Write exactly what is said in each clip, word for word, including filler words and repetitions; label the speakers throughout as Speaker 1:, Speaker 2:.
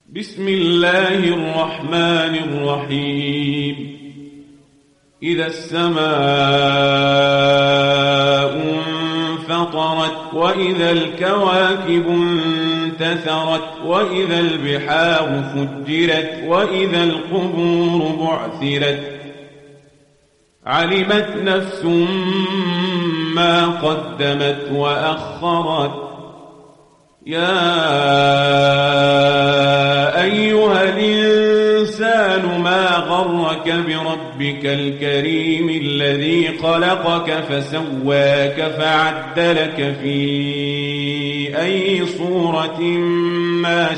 Speaker 1: بسم الله الرحمن الرحيم. إذا السماء انفطرت وإذا الكواكب انتثرت وإذا البحار فجرت وإذا القبور بعثرت علمت نفس ما قدمت وأخرت. يا أيها الإنسان ما غرك بربك الكريم الذي خلقك فسواك فعدلك في أي صورة ما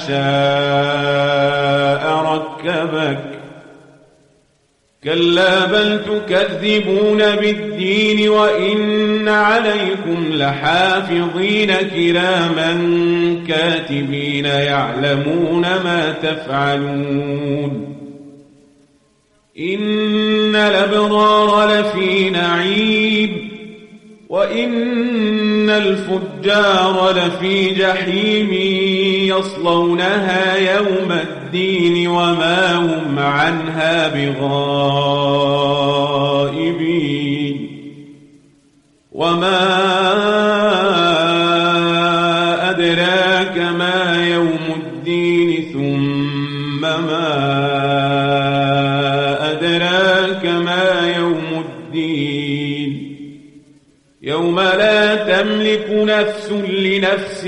Speaker 1: شاء ركبك. كلا بل تكذبون بالدين وإن عليكم لحافظين كراما كاتبين يعلمون ما تفعلون. إن الأبرار لفي نعيم وإن الفجار لفي جحيم يصلونها يوم الدين وما هم عنها بغائبين. وما أدراك ما يوم الدين ثم ما أدراك ما يوم الدين يوم لا تملك نفس لنفس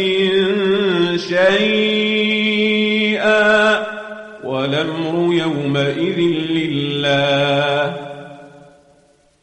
Speaker 1: شيئا والأمر يومئذ لله.